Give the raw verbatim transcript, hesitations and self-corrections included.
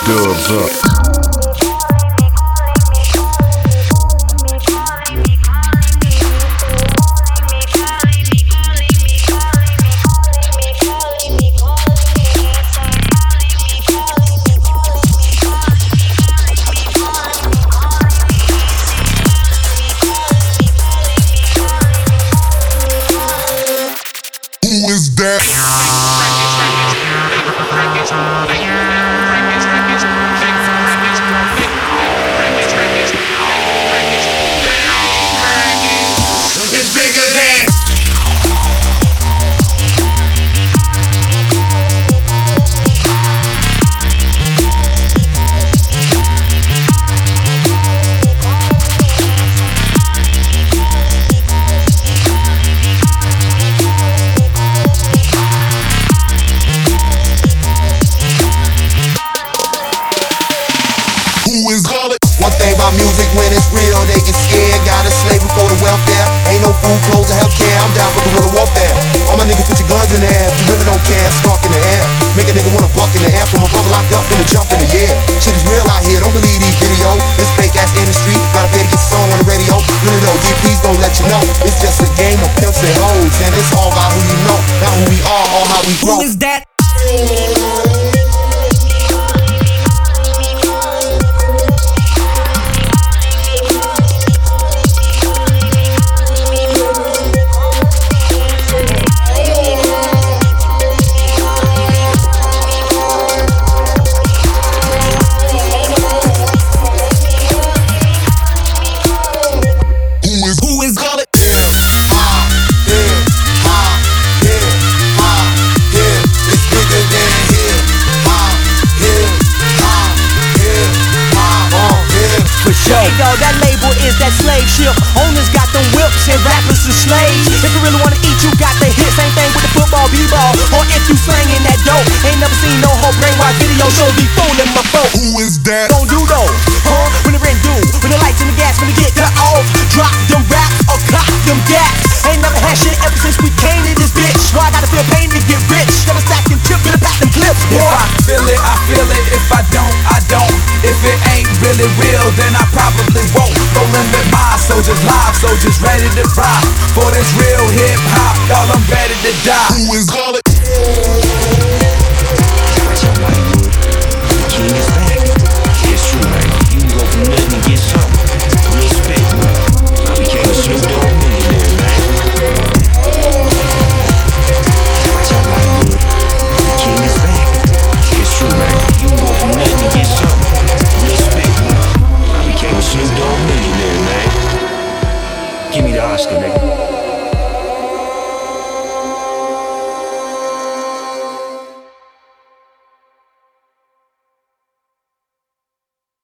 Dubs up. Who is that? It's bigger than. Who is call it? One thing about music, when it's real, they get scared. Got a slave before the welfare. Ain't no food, clothes, or healthcare. I'm down for guerrilla warfare. All my niggas put your guns in the air. If you really don't care, spark in the air. Make a nigga wanna buck in the air. From a brother locked up in a jump in the air. Shit is real out here, don't believe these videos. It's fake ass industry. Gotta pay to get song on the radio. Really though, G Ps gon' let you know. It's just a game of pimps and hoes. And it's all about who you know, not who we are or how we grow. Who is that? Who is call it? Yeah, ah, yeah, ah, yeah, ah, yeah. It's bigger than here. Ah, yeah, ah, yeah, ah, oh, yeah. For sure. Hey, yo, that label is that slave ship. Owners got them whips and rappers are slaves. If you really wanna eat, you got the hit. Same thing with the football, b-ball. Or if you slangin' that dope. Ain't never seen no whole brainwash video show be fooling my folk. Who is that? Gon' do though, huh? When the rent due, when the lights and the gas, when they get cut off, drop them raps or cock them gas. Ain't never had shit ever since we came to this bitch. Why I gotta feel pain to get rich? Never stack them chips, gonna pack them clips, boy. If I feel it, I feel it. If I don't, I don't. If it ain't really real, then I probably won't. Rolling with my soldiers, live soldiers, ready to ride. For this real hip hop, y'all, I'm ready to die. Who is call it?